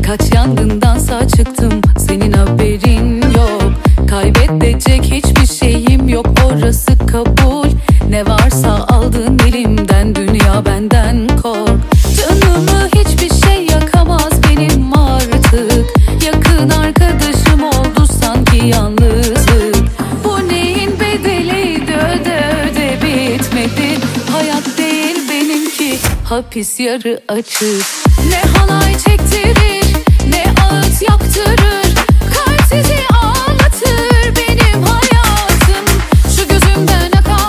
Kaç yangındansa çıktım, senin haberin yok. Kaybedecek hiçbir şeyim yok, orası kabul. Ne varsa aldın elimden, dünya benden kork. Canımı hiçbir şey yakamaz benim artık. Yakın arkadaşım oldu sanki yalnızlık. Bu neyin bedeliydi, öde öde bitmedi. Hayat değil benimki, hapis yarı açık. Ne halay çektirir, ne ağıt yaktırır.